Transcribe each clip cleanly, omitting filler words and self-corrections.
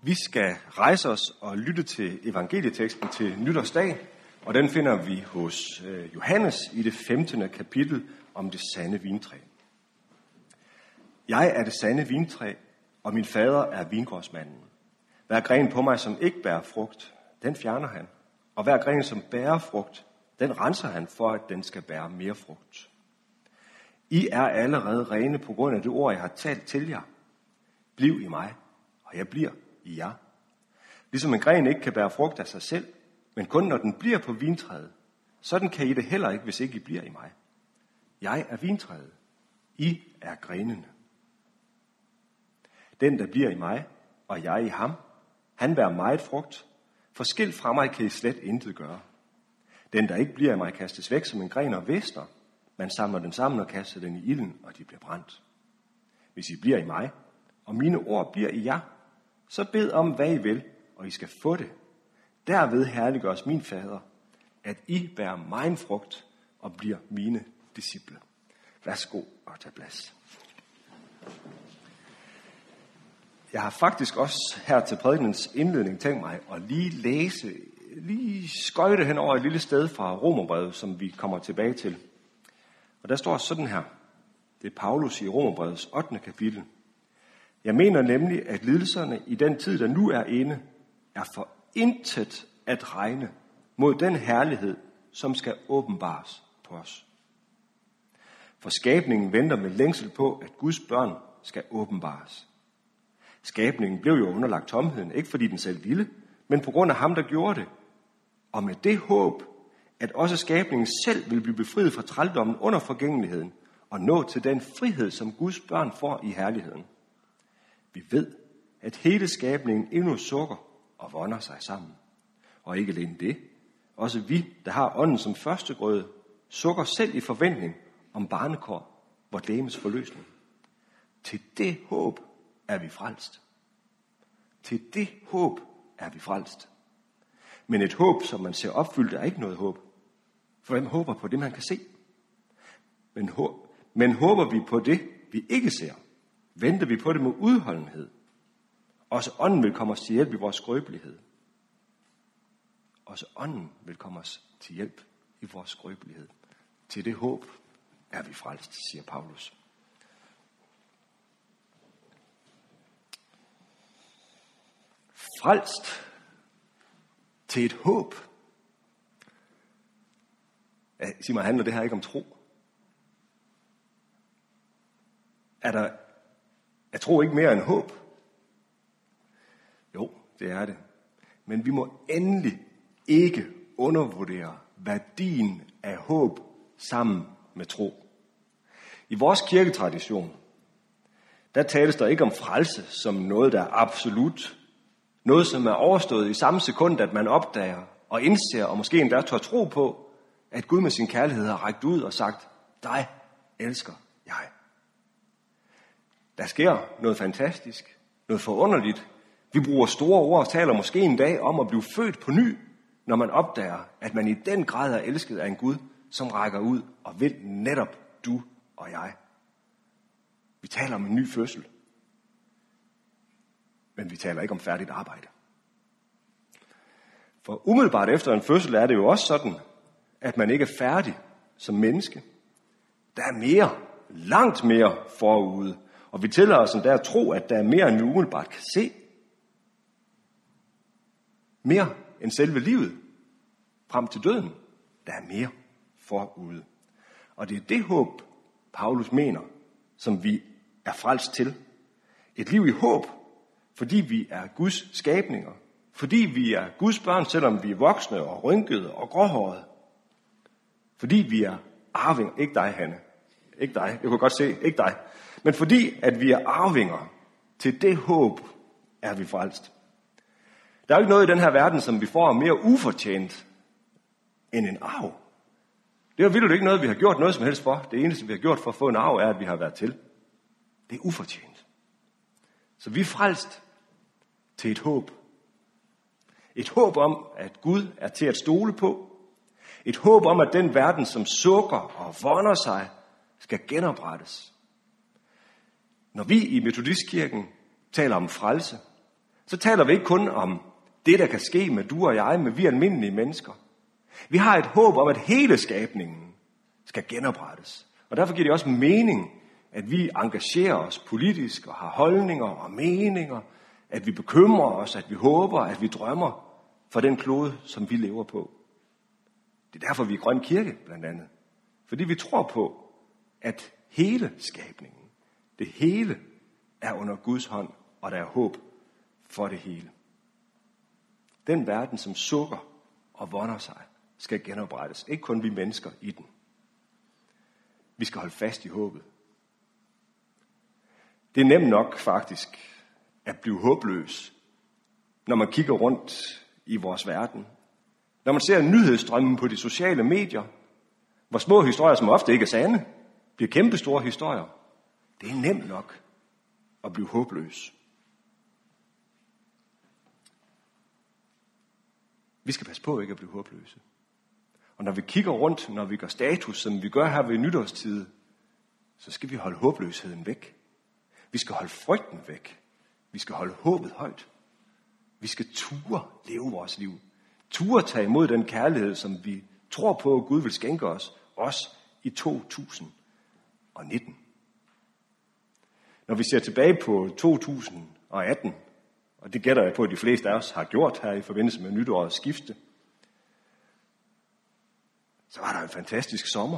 Vi skal rejse os og lytte til evangelieteksten til nytårsdag, og den finder vi hos Johannes i det 15. kapitel om det sande vintræ. Jeg er det sande vintræ, og min fader er vingårdsmanden. Hver gren på mig, som ikke bærer frugt, den fjerner han, og hver gren, som bærer frugt, den renser han for, at den skal bære mere frugt. I er allerede rene på grund af det ord, jeg har talt til jer. Bliv i mig, og jeg bliver i jer. Ligesom en gren ikke kan bære frugt af sig selv, men kun når den bliver på vintræet, sådan kan I det heller ikke, hvis ikke I bliver i mig. Jeg er vintræet, I er grenene. Den, der bliver i mig, og jeg i ham, han bærer meget frugt, for skilt fra mig kan I slet intet gøre. Den, der ikke bliver i mig, kastes væk som en gren og visner. Man samler den sammen og kaster den i ilden, og de bliver brændt. Hvis I bliver i mig, og mine ord bliver i jer, så bed om, hvad I vil, og I skal få det. Derved herliggøres min fader, at I bærer megen frugt og bliver mine disciple. Værsgo og tag plads. Jeg har faktisk også her til prædikenens indledning tænkt mig at lige skøjte hen over et lille sted fra Romerbrevet, som vi kommer tilbage til. Og der står sådan her. Det er Paulus i Romerbrevets 8. kapitel. Jeg mener nemlig, at lidelserne i den tid, der nu er inde, er for intet at regne mod den herlighed, som skal åbenbares på os. For skabningen venter med længsel på, at Guds børn skal åbenbares. Skabningen blev jo underlagt tomheden, ikke fordi den selv ville, men på grund af ham, der gjorde det. Og med det håb, at også skabningen selv vil blive befriet fra trældommen under forgængeligheden, og nå til den frihed, som Guds børn får i herligheden. Vi ved, at hele skabningen endnu sukker og vonder sig sammen. Og ikke alene det. Også vi, der har ånden som førstegrøde, sukker selv i forventning om barnekår, vor legemes forløsning. Til det håb er vi frelst. Til det håb er vi frelst. Men et håb, som man ser opfyldt, er ikke noget håb. For hvem håber på det, man kan se? Men håber vi på det, vi ikke ser, venter vi på det med udholdenhed. Også ånden vil komme os til hjælp i vores skrøbelighed. Også ånden vil komme os til hjælp i vores skrøbelighed. Til det håb er vi frelst, siger Paulus. Frelst til et håb. Sig mig, handler det her ikke om tro? Er tro ikke mere end håb? Jo, det er det. Men vi må endelig ikke undervurdere værdien af håb sammen med tro. I vores kirketradition, der tales der ikke om frelse som noget, der er absolut. Noget, som er overstået i samme sekund, at man opdager og indser, og måske endda tør tro på, at Gud med sin kærlighed har rækt ud og sagt, dig elsker jeg. Der sker noget fantastisk, noget forunderligt. Vi bruger store ord og taler måske en dag om at blive født på ny, når man opdager, at man i den grad er elsket af en Gud, som rækker ud og vil netop du og jeg. Vi taler om en ny fødsel, men vi taler ikke om færdigt arbejde. For umiddelbart efter en fødsel er det jo også sådan, at man ikke er færdig som menneske. Der er mere, langt mere forude. Og vi tillader os endda at tro, at der er mere, end vi umiddelbart kan se. Mere end selve livet. Frem til døden. Der er mere forude. Og det er det håb, Paulus mener, som vi er frelst til. Et liv i håb, fordi vi er Guds skabninger. Fordi vi er Guds børn, selvom vi er voksne og rynkede og gråhårede. Fordi vi er arvinger. Ikke dig, Hanne. Ikke dig. Jeg kunne godt se. Ikke dig. Men fordi at vi er arvinger, til det håb er vi frelst. Der er jo ikke noget i den her verden, som vi får mere ufortjent end en arv. Det er jo vildt ikke noget, vi har gjort noget som helst for. Det eneste, vi har gjort for at få en arv, er, at vi har været til. Det er ufortjent. Så vi er frelst til et håb. Et håb om, at Gud er til at stole på. Et håb om, at den verden, som sukker og vonder sig, skal genoprettes. Når vi i Metodistkirken taler om frelse, så taler vi ikke kun om det, der kan ske med du og jeg, men vi almindelige mennesker. Vi har et håb om, at hele skabningen skal genoprettes. Og derfor giver det også mening, at vi engagerer os politisk og har holdninger og meninger, at vi bekymrer os, at vi håber, at vi drømmer for den klode, som vi lever på. Det er derfor, vi er Grøn Kirke, blandt andet. Fordi vi tror på, at hele skabningen, det hele, er under Guds hånd, og der er håb for det hele. Den verden, som sukker og vonder sig, skal genoprettes. Ikke kun vi mennesker i den. Vi skal holde fast i håbet. Det er nemt nok faktisk at blive håbløs, når man kigger rundt i vores verden. Når man ser nyhedsstrømmen på de sociale medier, hvor små historier, som ofte ikke er sande, bliver kæmpestore historier. Det er nemt nok at blive håbløs. Vi skal passe på ikke at blive håbløse. Og når vi kigger rundt, når vi gør status, som vi gør her ved nytårstid, så skal vi holde håbløsheden væk. Vi skal holde frygten væk. Vi skal holde håbet højt. Vi skal ture leve vores liv. Ture tage imod den kærlighed, som vi tror på, at Gud vil skænke os, også i 2019. Når vi ser tilbage på 2018, og det gætter jeg på, at de fleste af os har gjort her i forbindelse med nytårets skifte, så var der en fantastisk sommer.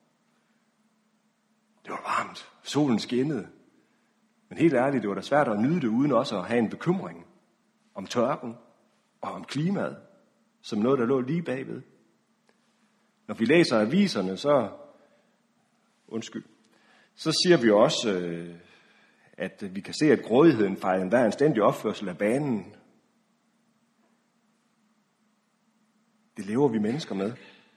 Det var varmt, solen skinnede. Men helt ærligt, det var da svært at nyde det, uden også at have en bekymring om tørken og om klimaet, som noget, der lå lige bagved. Når vi læser aviserne, så siger vi også, at vi kan se, at grådigheden fejrer enhver anstændig opførsel af banen. Det lever vi mennesker med.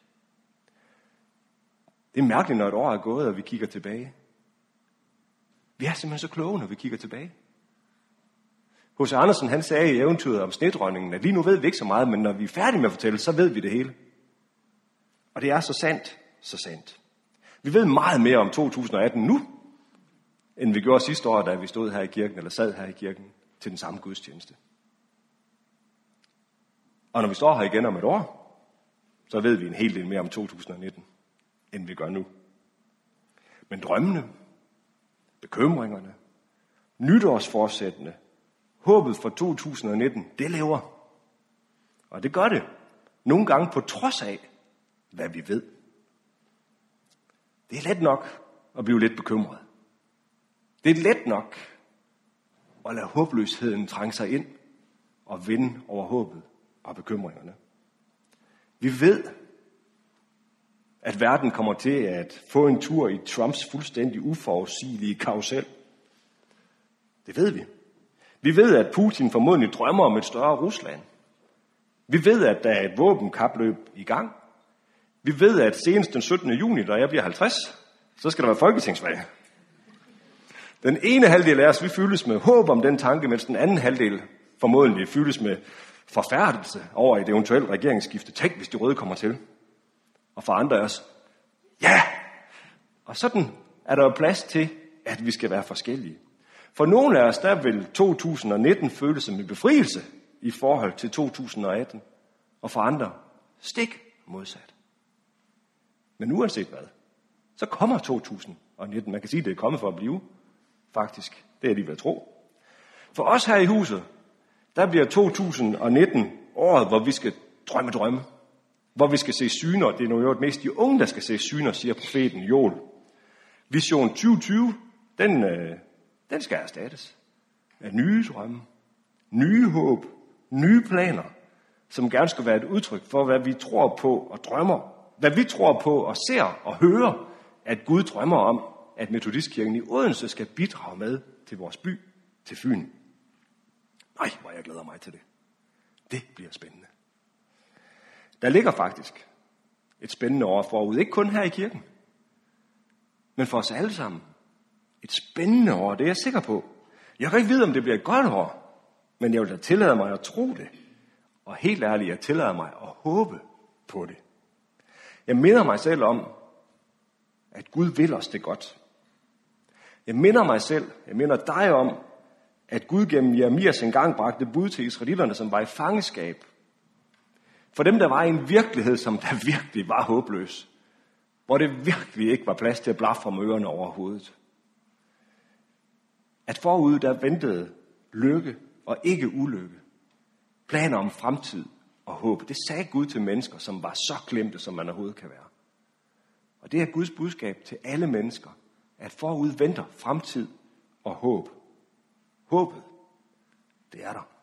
Det er mærkeligt, når et år er gået, og vi kigger tilbage. Vi er simpelthen så kloge, når vi kigger tilbage. H.C. Andersen, han sagde i eventyret om snedronningen, at lige nu ved vi ikke så meget, men når vi er færdige med at fortælle, så ved vi det hele. Og det er så sandt, så sandt. Vi ved meget mere om 2018 nu, end vi gjorde sidste år, da vi stod her i kirken, eller sad her i kirken, til den samme gudstjeneste. Og når vi står her igen om et år, så ved vi en hel del mere om 2019, end vi gør nu. Men drømmene, bekymringerne, nytårsforsættene, håbet for 2019, det lever. Og det gør det. Nogle gange på trods af, hvad vi ved. Det er let nok at blive lidt bekymret. Det er let nok at lade håbløsheden trænge sig ind og vinde over håbet og bekymringerne. Vi ved, at verden kommer til at få en tur i Trumps fuldstændig uforudsigelige karusel. Det ved vi. Vi ved, at Putin formodentlig drømmer om et større Rusland. Vi ved, at der er et våbenkapløb i gang. Vi ved, at senest den 17. juni, da jeg bliver 50, så skal der være folketingsvalg. Den ene halvdel af os, vi fyldes med håb om den tanke, mens den anden halvdel formodentlig fyldes med forfærdelse over et eventuelt regeringsskifte. Tænk, hvis de røde kommer til. Og for andre af os, ja! Og sådan er der jo plads til, at vi skal være forskellige. For nogle af os, der vil 2019 føles som en befrielse i forhold til 2018. Og for andre, stik modsat. Men uanset hvad, så kommer 2019. Man kan sige, at det er kommet for at blive. Faktisk, det er lige ved at tro. For os her i huset, der bliver 2019 året, hvor vi skal drømme. Hvor vi skal se syner. Det er nu jo mest de unge, der skal se syner, siger profeten Joel. Vision 2020, den skal erstattes af nye drømme, nye håb, nye planer, som gerne skal være et udtryk for, hvad vi tror på og drømmer. Hvad vi tror på og ser og hører, at Gud drømmer om, at Metodistkirken i Odense skal bidrage med til vores by, til Fyn. Nej, hvor jeg glæder mig til det. Det bliver spændende. Der ligger faktisk et spændende år forud, ikke kun her i kirken, men for os alle sammen. Et spændende år, det er jeg sikker på. Jeg kan ikke vide, om det bliver et godt år, men jeg vil da tillade mig at tro det. Og helt ærligt, jeg tillader mig at håbe på det. Jeg minder mig selv om, at Gud vil os det godt. Jeg minder dig om, at Gud gennem Jeremias engang bragte bud til israelitterne, som var i fangenskab. For dem, der var i en virkelighed, som der virkelig var håbløs. Hvor det virkelig ikke var plads til at blafre med ørerne over hovedet. At forud der ventede lykke og ikke ulykke. Planer om fremtid og håb. Det sagde Gud til mennesker, som var så glemte, som man overhovedet kan være. Og det er Guds budskab til alle mennesker. At forud venter fremtid og håb. Håbet, det er der.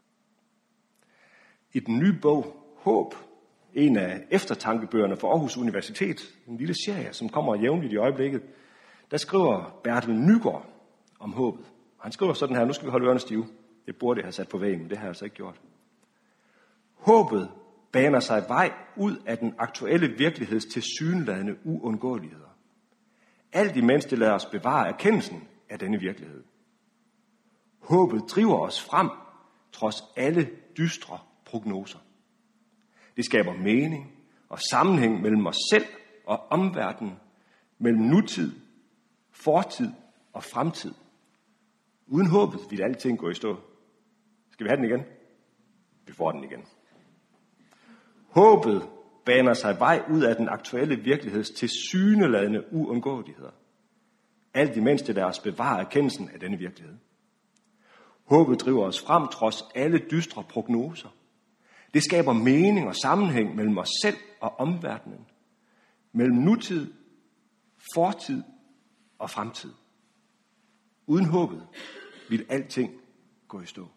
I den nye bog, Håb, en af eftertankebøgerne for Aarhus Universitet, en lille serie, som kommer jævnligt i øjeblikket, der skriver Bertel Nygaard om håbet. Og han skriver sådan her, nu skal vi holde ørerne stive. Det burde jeg have sat på væggen, men det har jeg altså ikke gjort. Håbet baner sig vej ud af den aktuelle virkeligheds tilsyneladende uundgåeligheder. Alt imens det lader os bevare erkendelsen af denne virkelighed. Håbet driver os frem, trods alle dystre prognoser. Det skaber mening og sammenhæng mellem os selv og omverdenen, mellem nutid, fortid og fremtid. Uden håbet vil alting gå i stå. Skal vi have den igen? Vi får den igen. Håbet baner sig vej ud af den aktuelle virkeligheds tilsyneladende uundgåeligheder. Alt imens det lader os bevare erkendelsen af denne virkelighed. Håbet driver os frem trods alle dystre prognoser. Det skaber mening og sammenhæng mellem os selv og omverdenen. Mellem nutid, fortid og fremtid. Uden håbet vil alting gå i stå.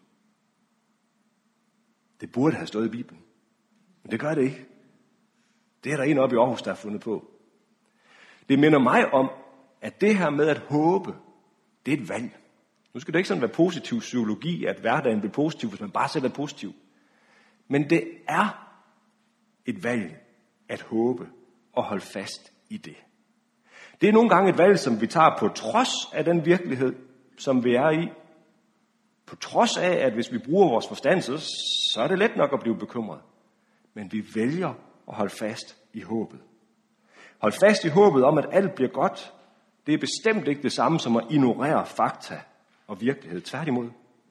Det burde have stået i Bibelen. Men det gør det ikke. Det er der en oppe i Aarhus, der har fundet på. Det minder mig om, at det her med at håbe, det er et valg. Nu skal det ikke sådan være positiv psykologi, at hverdagen bliver positiv, hvis man bare selv er positiv. Men det er et valg at håbe og holde fast i det. Det er nogle gange et valg, som vi tager på trods af den virkelighed, som vi er i. På trods af, at hvis vi bruger vores forstand, så er det let nok at blive bekymret. Men vi vælger at holde fast i håbet. Hold fast i håbet om, at alt bliver godt. Det er bestemt ikke det samme som at ignorere fakta og virkelighed. Tværtimod.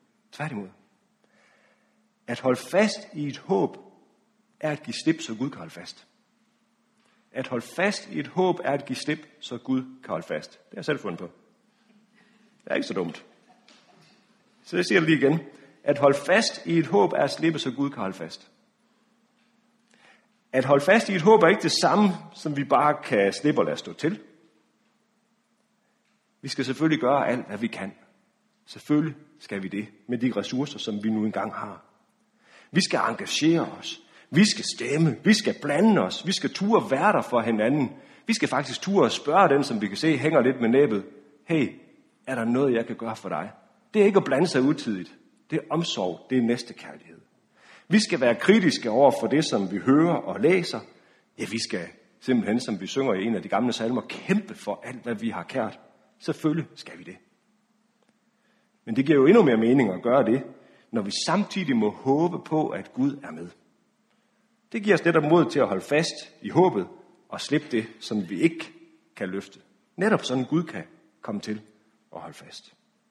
At holde fast i et håb er at give slip, så Gud kan holde fast. At holde fast i et håb er at give slip, så Gud kan holde fast. Det har jeg selv fundet på. Det er ikke så dumt. Så jeg siger det lige igen. At holde fast i et håb er at slippe, så Gud kan holde fast. At holde fast i et håb er ikke det samme, som vi bare kan slippe og lade stå til. Vi skal selvfølgelig gøre alt, hvad vi kan. Selvfølgelig skal vi det med de ressourcer, som vi nu engang har. Vi skal engagere os. Vi skal stemme. Vi skal blande os. Vi skal ture være der for hinanden. Vi skal faktisk ture og spørge den, som vi kan se hænger lidt med næbbet. Hey, er der noget, jeg kan gøre for dig? Det er ikke at blande sig utidigt. Det er omsorg. Det er næstekærlighed. Vi skal være kritiske over for det, som vi hører og læser. Ja, vi skal simpelthen, som vi synger i en af de gamle salmer, kæmpe for alt, hvad vi har kært. Selvfølgelig skal vi det. Men det giver jo endnu mere mening at gøre det, når vi samtidig må håbe på, at Gud er med. Det giver os netop mod til at holde fast i håbet og slippe det, som vi ikke kan løfte. Netop sådan Gud kan komme til at holde fast.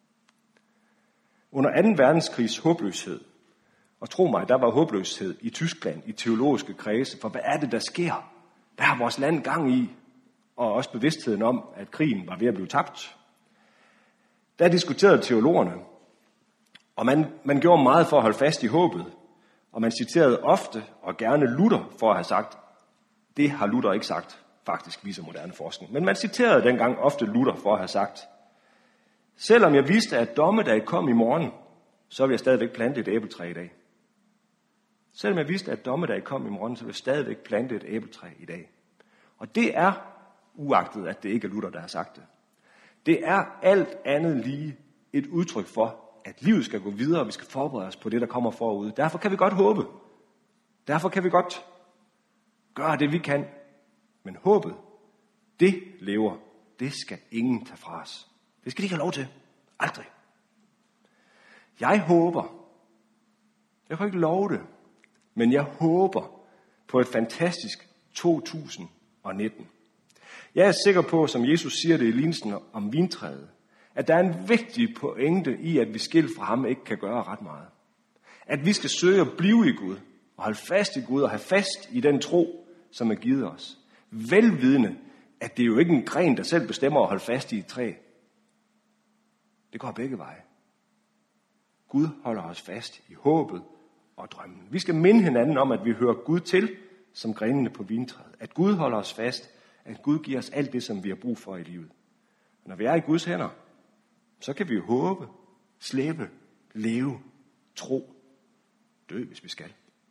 Under 2. verdenskrigs håbløshed, og tro mig, der var håbløshed i Tyskland, i teologiske kredse, for hvad er det, der sker? Der har vores land gang i, og også bevidstheden om, at krigen var ved at blive tabt. Der diskuterede teologerne, og man gjorde meget for at holde fast i håbet, og man citerede ofte og gerne Luther for at have sagt, det har Luther ikke sagt, faktisk viser moderne forskning. Men man citerede dengang ofte Luther for at have sagt, selvom jeg vidste, at dommedag kom i morgen, så vil jeg stadigvæk plante et æbletræ i dag. Selvom jeg vidste, at dommedag kom i morgen, så vil jeg stadigvæk plante et æbletræ i dag. Og det er, uagtet at det ikke er Luther, der har sagt det, det er alt andet lige et udtryk for, at livet skal gå videre, og vi skal forberede os på det, der kommer forud. Derfor kan vi godt håbe. Derfor kan vi godt gøre det, vi kan. Men håbet, det lever. Det skal ingen tage fra os. Det skal de ikke have lov til. Aldrig. Jeg håber, jeg kan ikke love det, men jeg håber på et fantastisk 2019. Jeg er sikker på, som Jesus siger det i lignelsen om vintræet, At der er en vigtig pointe i, at vi skilt fra ham ikke kan gøre ret meget. At vi skal søge at blive i Gud, og holde fast i Gud, og have fast i den tro, som er givet os. Velvidende, at det er jo ikke en gren, der selv bestemmer at holde fast i et træ. Det går begge veje. Gud holder os fast i håbet og drømmen. Vi skal minde hinanden om, at vi hører Gud til som grenene på vintræet. At Gud holder os fast. At Gud giver os alt det, som vi har brug for i livet. Og når vi er i Guds hænder, så kan vi håbe, slæbe, leve, tro, dø, hvis vi skal.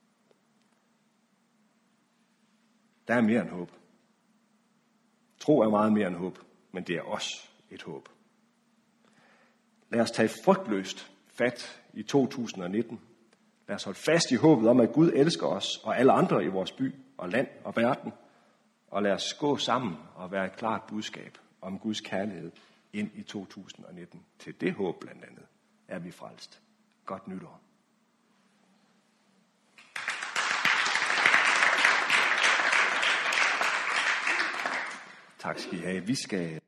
Der er mere end håb. Tro er meget mere end håb, men det er også et håb. Lad os tage frygtløst fat i 2019. Lad os holde fast i håbet om, at Gud elsker os og alle andre i vores by og land og verden. Og lad os gå sammen og være et klart budskab om Guds kærlighed ind i 2019. Til det håb blandt andet er vi frelst. Godt nytår. Tak skal I have. Vi skal